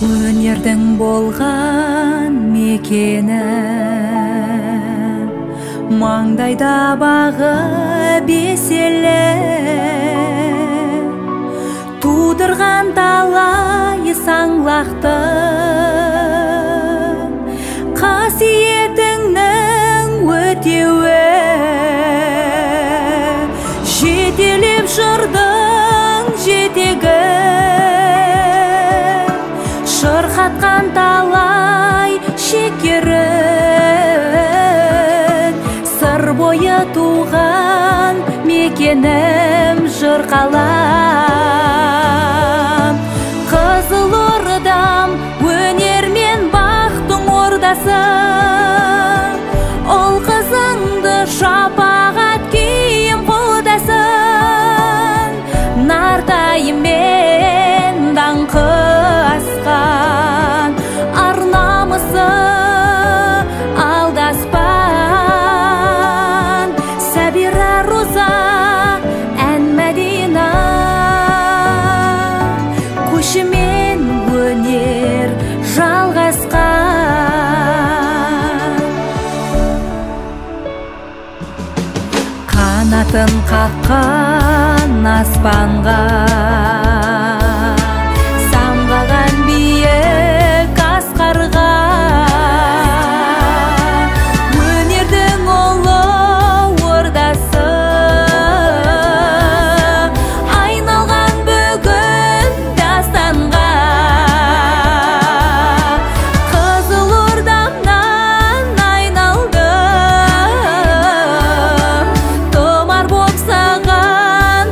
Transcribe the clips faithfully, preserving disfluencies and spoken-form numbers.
Өнердің болған мекені, маңдайда бағы беселі, тудырған талай саңлақты, қасиетіңнің өтеуі, жетелеп жырдың жетегі, шырқатқан талай шекерін, сыр бойы туған мекенім жыр қалам. Қызылордам өнермен бақтың ордасы, ол қызыңды шапағат киім қолдасын, нартайымен даңқы асқан, ар намысы алдаспан. Сәбира Роза ән Мәдина, көшімен өнер жалғасқан. Қанатын қаққан аспанға, самғаған биік асқарға, өнердің ұлы ордасы, айналған бүгін дастанға. Қызылордамнан айналдым, томар боп саған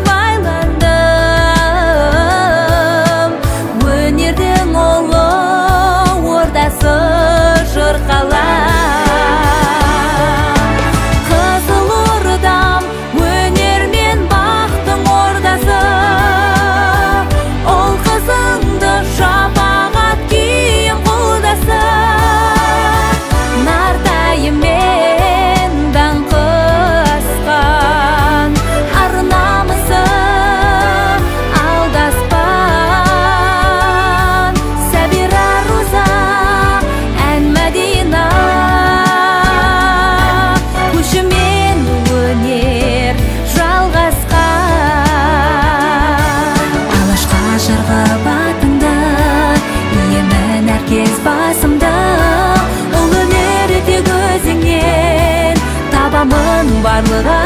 байландым, өнердің ұлы ордасы жыр қалам. Қызылордам өнермен бақтың ордасы, ол қызыңды шапағат киім қолдасын, нартайымен даңқы асқан, ар намысы алдаспан. Сәбира Роза ән Мәдина, көшімен өнер жалғасқан. Алашқа жырға батыңда, иемін әркез басымда, ол өнер тек өзіңнен табамын барлығы